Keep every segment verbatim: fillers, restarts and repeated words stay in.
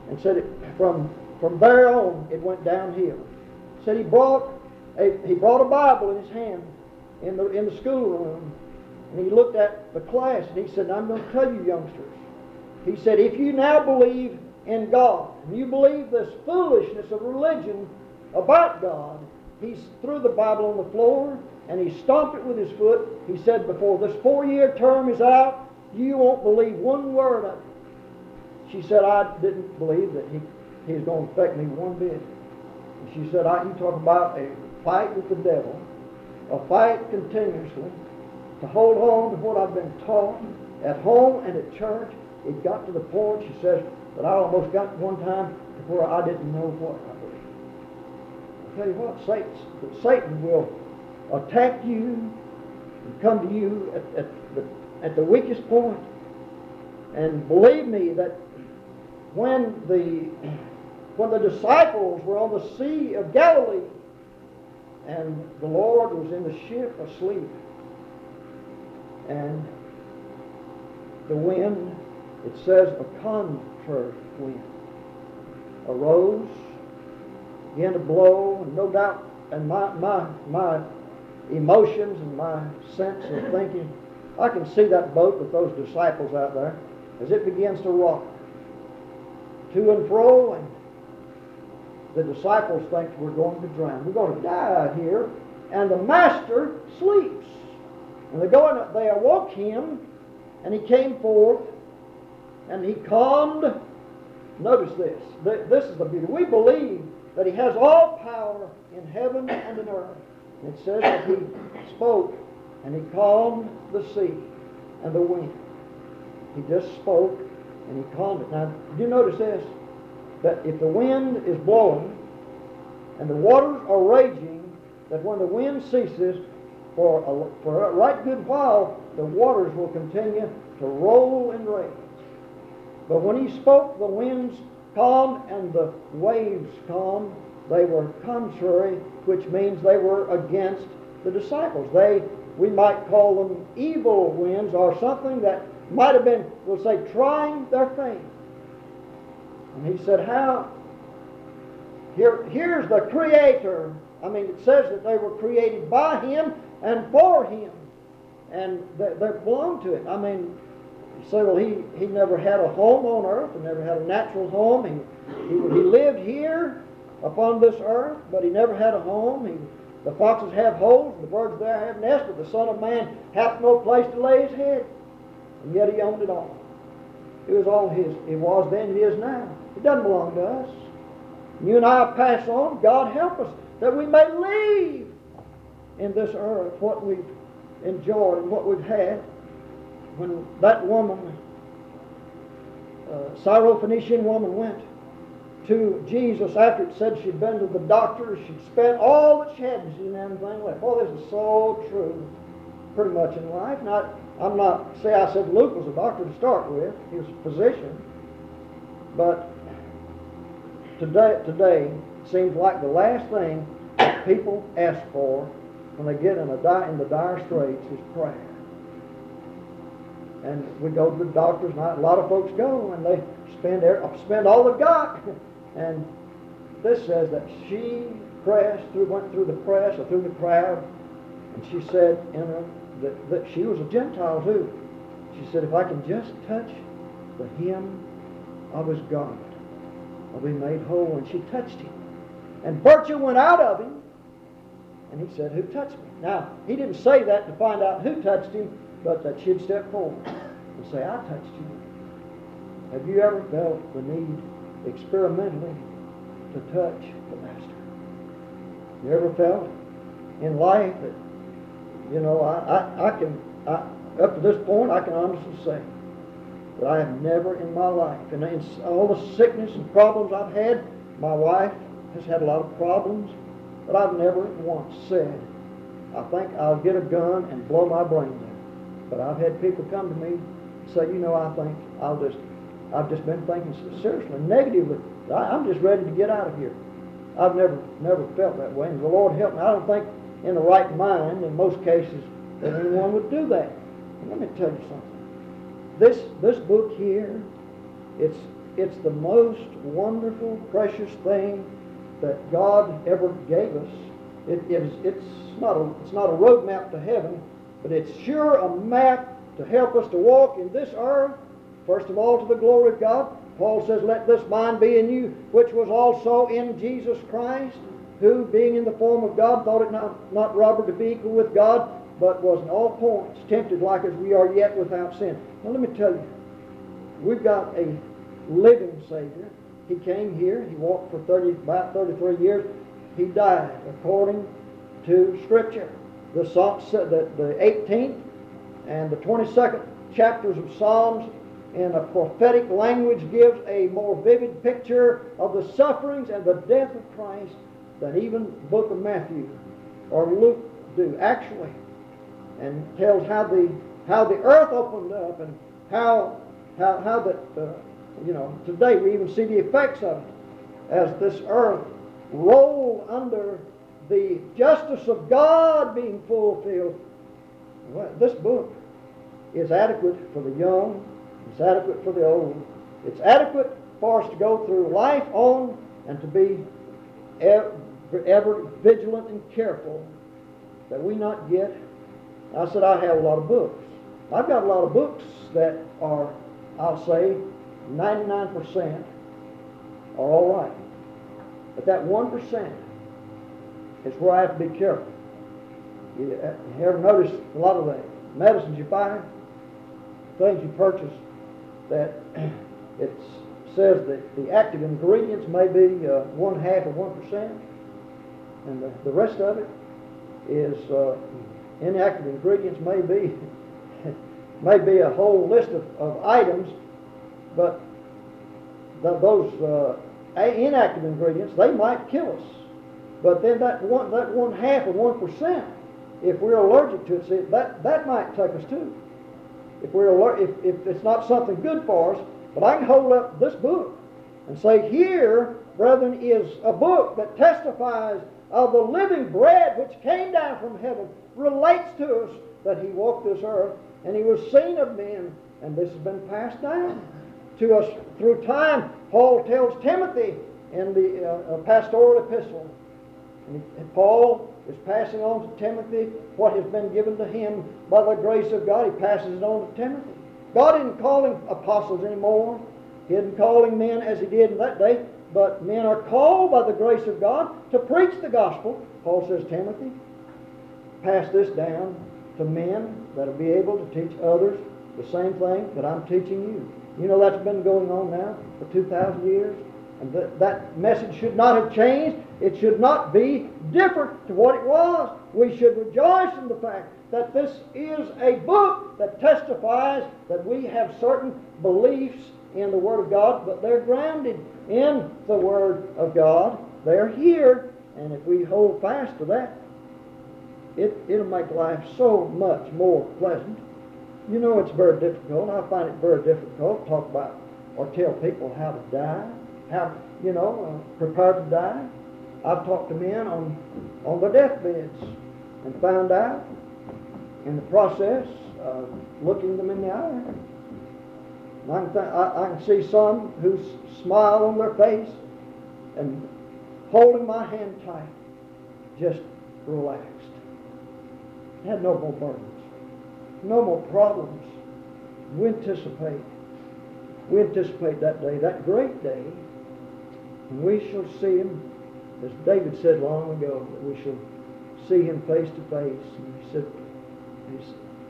and said it, from from there on it went downhill. Said he brought a he brought a Bible in his hand in the in the schoolroom, and he looked at the class and he said, "I'm going to tell you, youngsters." He said, "If you now believe in God and you believe this foolishness of religion about God," he threw the Bible on the floor and he stomped it with his foot. He said, "Before this four-year term is out, you won't believe one word of it." She said, "I didn't believe that he, he was going to affect me one bit." And she said, I, "You talk about a fight with the devil, a fight continuously to hold on to what I've been taught at home and at church. It got to the point," she says, "that I almost got to one time to where I didn't know what I believed." I'll tell you what, Satan, Satan will attack you and come to you at, at, the, at the weakest point. And believe me that when the when the disciples were on the Sea of Galilee and the Lord was in the ship asleep, and the wind, it says a contrary wind, arose, began to blow, and no doubt, and my, my, my emotions and my sense of thinking, I can see that boat with those disciples out there as it begins to rock to and fro, and the disciples think we're going to drown. We're going to die out here, and the Master sleeps. And they go and they awoke him, and he came forth, and he calmed. Notice this. This is the beauty. We believe that he has all power in heaven and in earth. And it says that he spoke, and he calmed the sea and the wind. He just spoke, and he calmed it. Now, did you notice this? That if the wind is blowing and the waters are raging, that when the wind ceases, for a, for a right good while, the waters will continue to roll and rage. But when he spoke, the winds calmed and the waves calmed. They were contrary, which means they were against the disciples. They, we might call them evil winds, or something that might have been, we'll say, trying their faith. And he said, how? Here, here's the Creator. I mean, it says that they were created by Him and for Him. And they, they belong to it. I mean, you say, well, he, he never had a home on earth, and never had a natural home. He, he, he lived here upon this earth, but he never had a home. He, the foxes have holes, and the birds there have nests, but the Son of Man hath no place to lay his head. And yet he owned it all. It was all his. It was then, it is now. It doesn't belong to us. You and I pass on. God help us that we may leave in this earth what we've enjoyed and what we've had. When that woman, uh, Syrophoenician woman, went to Jesus after it said she'd been to the doctor, she'd spent all that she had and she didn't have anything left. Well, this is so true pretty much in life. Not, I'm not, say I said Luke was a doctor to start with. He was a physician. But today, today seems like the last thing that people ask for when they get in, a di- in the dire straits is prayer. And we go to the doctors, and a lot of folks go, and they spend their, spend all they've got. And this says that she pressed through, went through the press or through the crowd, and she said in her, that, that she was a Gentile too. She said, if I can just touch the hem of his garment, I'll be made whole. And she touched him, and virtue went out of him. And he said, who touched me? Now, he didn't say that to find out who touched him, but that she'd step forward and say, I touched you. Have you ever felt the need experimentally to touch the Master? You ever felt in life that, you know, I, I, I can, I, up to this point, I can honestly say that I have never in my life, and in all the sickness and problems I've had, my wife has had a lot of problems, but I've never once said, I think I'll get a gun and blow my brains out. But I've had people come to me and say, you know, I think I'll just, I've just been thinking seriously, negatively. I, I'm just ready to get out of here. I've never, never felt that way. And the Lord help me. I don't think in the right mind, in most cases, that anyone would do that. And let me tell you something. This, this book here, it's, it's the most wonderful, precious thing that God ever gave us. It, it's, it's, not a, it's not a roadmap to heaven, but it's sure a map to help us to walk in this earth, first of all to the glory of God. Paul says, let this mind be in you, which was also in Jesus Christ, who, being in the form of God, thought it not, not robbery to be equal with God, but was in all points tempted like as we are yet without sin. Now let me tell you, we've got a living Savior. He came here, he walked for thirty, about thirty-three years. He died according to Scripture. The, the, the eighteenth and the twenty-second chapters of Psalms in a prophetic language gives a more vivid picture of the sufferings and the death of Christ than even the book of Matthew or Luke do, actually, and tells how the how the earth opened up and how how how that uh, you know today we even see the effects of it as this earth rolled under the justice of God being fulfilled. Well, this book is adequate for the young. It's adequate for the old. It's adequate for us to go through life on and to be ever, ever vigilant and careful that we not get. I said I have a lot of books. I've got a lot of books that are, I'll say, ninety-nine percent are all right. But that one percent is where I have to be careful. You ever notice a lot of the medicines you buy, things you purchase, that it says that the active ingredients may be uh, one half of one percent, and the, the rest of it is uh, inactive ingredients may be may be a whole list of, of items, but the, those uh, inactive ingredients, they might kill us. But then that one that one half of one percent, if we're allergic to it, see, that that might take us too. If we're alert, if, if it's not something good for us, but I can hold up this book and say, here, brethren, is a book that testifies of the living bread which came down from heaven, relates to us that he walked this earth, and he was seen of men, and this has been passed down to us through time. Paul tells Timothy in the uh, pastoral epistle, and, he, and Paul is passing on to Timothy what has been given to him by the grace of God. He passes it on to Timothy. God isn't calling apostles anymore. He isn't calling men as he did in that day, but men are called by the grace of God to preach the gospel. Paul says, Timothy, pass this down to men that will be able to teach others the same thing that I'm teaching you. You know that's been going on now for two thousand years. And that, that message should not have changed. It should not be different to what it was. We should rejoice in the fact that this is a book that testifies that we have certain beliefs in the Word of God, but they're grounded in the Word of God. They're here, and if we hold fast to that, it, it'll make life so much more pleasant. You know it's very difficult. I find it very difficult to talk about or tell people how to die. How, you know, uh, prepare to die. I've talked to men on, on their deathbeds and found out in the process of looking them in the eye. And I, can th- I, I can see some who smile on their face and holding my hand tight, just relaxed. Had no more burdens, no more problems. We anticipate, we anticipate that day, that great day, and we shall see him, as David said long ago, that we shall see him face to face. And he said, he's,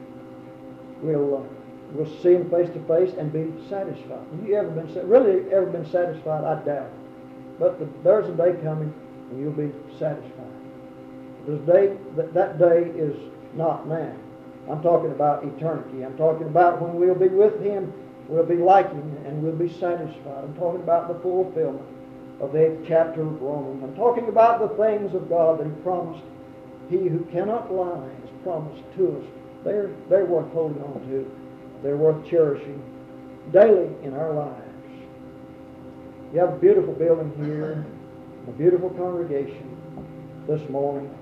we'll, uh, we'll see him face to face and be satisfied. Have you ever been, really ever been satisfied? I doubt it. But the, there's a day coming and you'll be satisfied. This day, that, that day is not now. I'm talking about eternity. I'm talking about when we'll be with him, we'll be like him, and we'll be satisfied. I'm talking about the fulfillment of the eighth chapter of Romans. I'm talking about the things of God that he promised. He who cannot lie has promised to us. They're, they're worth holding on to. They're worth cherishing daily in our lives. You have a beautiful building here, a beautiful congregation this morning.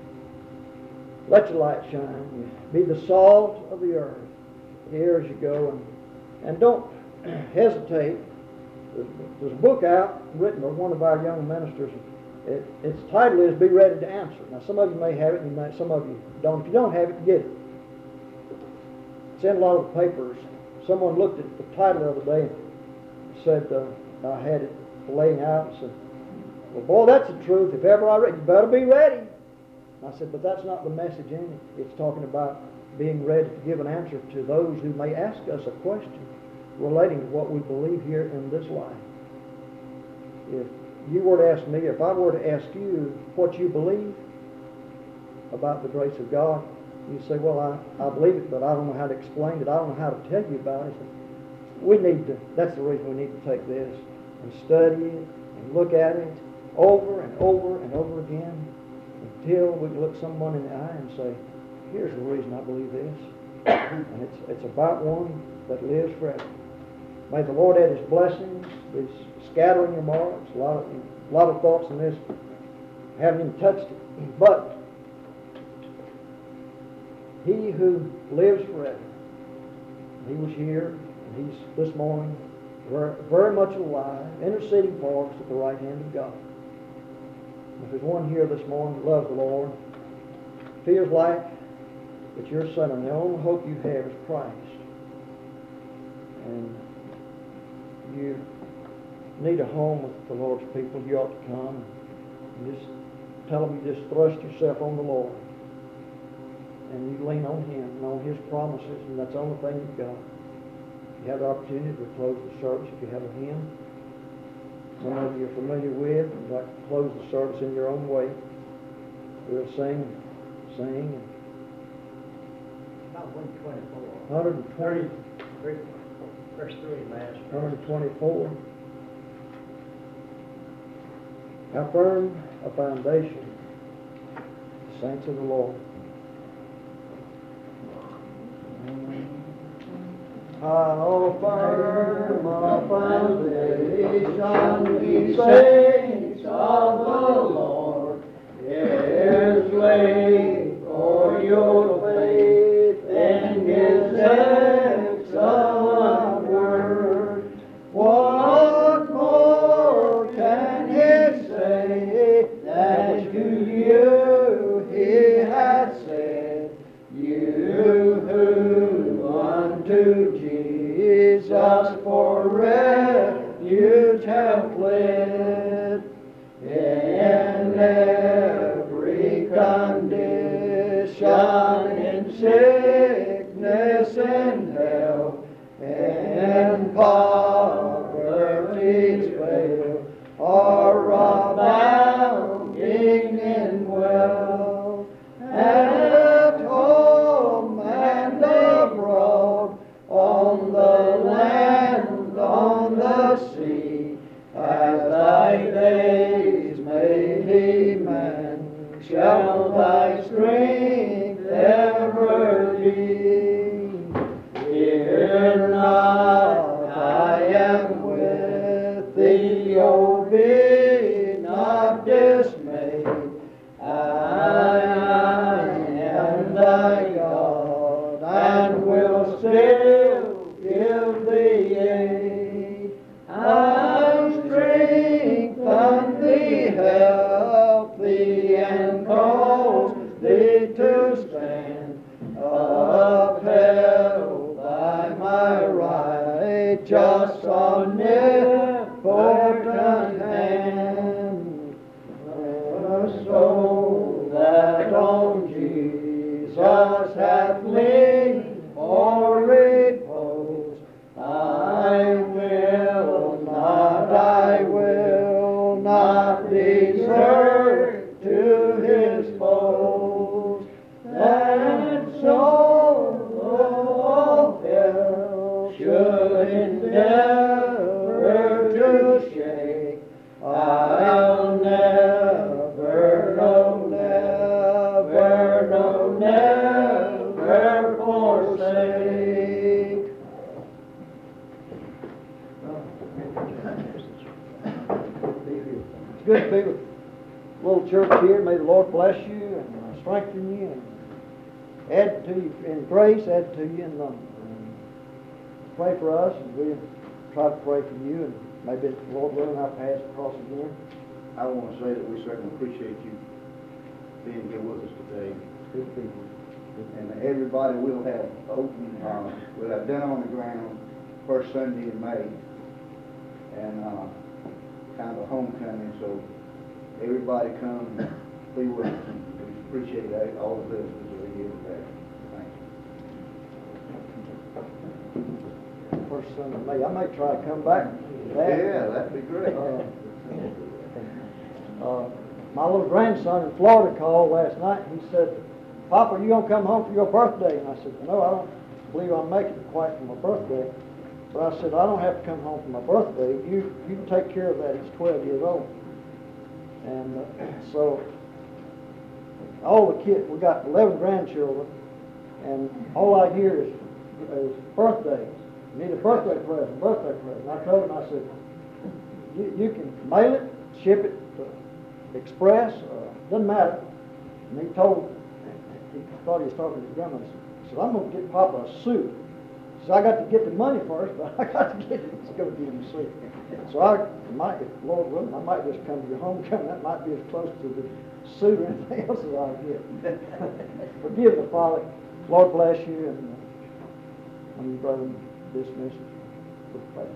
Let your light shine. Be the salt of the earth here as you go. And, and don't hesitate there's, there's a book out written by one of our young ministers. It, its title is Be Ready to Answer. Now, some of you may have it, and you may, some of you don't. If you don't have it, get it. It's in a lot of the papers. Someone looked at the title the other day and said, uh, I had it laying out and said, well, boy, that's the truth. If ever I read, you better be ready. And I said, but that's not the message in it. It's talking about being ready to give an answer to those who may ask us a question relating to what we believe here in this life. If you were to ask me, if I were to ask you what you believe about the grace of God, you say, well, I, I believe it, but I don't know how to explain it. I don't know how to tell you about it. We need to, that's the reason we need to take this and study it and look at it over and over and over again until we can look someone in the eye and say, here's the reason I believe this. And it's, it's about one that lives forever. May the Lord add His blessings, His scattering your marks. A lot of, a lot of thoughts in this. Haven't even touched it. But He who lives forever, He was here, and He's this morning very, very much alive, interceding for us at the right hand of God. If there's one here this morning that loves the Lord, feels like that you're a sinner, and the only hope you have is Christ, and you need a home with the Lord's people, you ought to come and just tell them you just thrust yourself on the Lord, and you lean on Him and on His promises, and that's the only thing you've got. You have the opportunity to close the service if you have a hymn. Some of you are familiar with, and like to close the service in your own way. We'll sing, sing. About one twenty-four. one twenty, Verse three, last. one twenty-four. How firm a foundation, the saints of the Lord. How firm a foundation, ye saints of the Lord, is laid for your faith in His excellent word. What more can He say than to you He hath said, you who unto Jesus for refuge have fled, in every condition, in sickness and health, and poverty's veil, are abounding in wealth, at home and abroad, on the land, on the sea, as thy days may be, man, shall thy strength ever be. Fear not, I am with thee, O be not dismayed. I am thy God, and will still give thee aid. I'll strengthen thee, help thee, and cause thee to stand, upheld by my righteous, omnipotent hand. The soul that on Jesus hath leaned for repose, I will not, I will not desert to His foes. That soul of hell should endeavor to shake, I'll never, no, never, no, never forsake. It's good to be with a little church here. May the Lord bless you and strengthen you and add to you in grace, add to you in number. And pray for us, and we'll try to pray for you. And maybe, Lord willing, our paths cross again. I want to say that we certainly appreciate you being here with us today. Good people. And everybody will have open, uh, we'll have dinner on the ground first Sunday in May. And, uh, kind of a homecoming, so everybody come and be with us. We appreciate that, all the visitors that are here today. Thank you. First Sunday of May. I may try to come back to that. Yeah, that'd be great. Uh, uh, my little grandson in Florida called last night. He said, "Papa, are you going to come home for your birthday?" And I said, "No, I don't believe I'm making it quite for my birthday." But I said, "I don't have to come home for my birthday. You you can take care of that. He's twelve years old." And uh, so all the kids, we got eleven grandchildren, and all I hear is, is birthdays. Need a birthday present, birthday present. And I told him, I said, you, you can mail it, ship it to Express, uh, doesn't matter. And he told, he thought he was talking to his grandmother. He said, "I'm going to get Papa a suit." He said, "I got to get the money first, but I got to get it. It's going to give him a suit." So I might, if Lord willing, I might just come to your homecoming. That might be as close to the suit or anything else as I get. Forgive the folly. Lord bless you, and uh, when you brother dismiss with faith.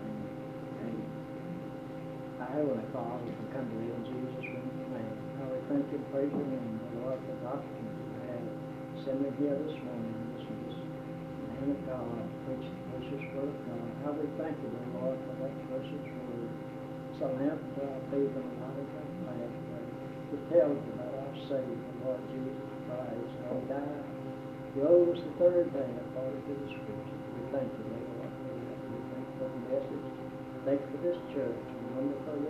Our Heavenly Father, we come to you in Jesus' name. Lord, we thank you and praise your name, Lord, for the opportunity to have assembled here this morning. This is the man of God, preach the precious word of God. How we thank you, Lord, for that precious word. It's a lamp to our feet and a light to our path. It tells us about our Savior, Lord Jesus Christ, how he died, rose the third day according to the Scripture. We thank you, Lord. We thank you for the message. Thank you for this church. And wonderful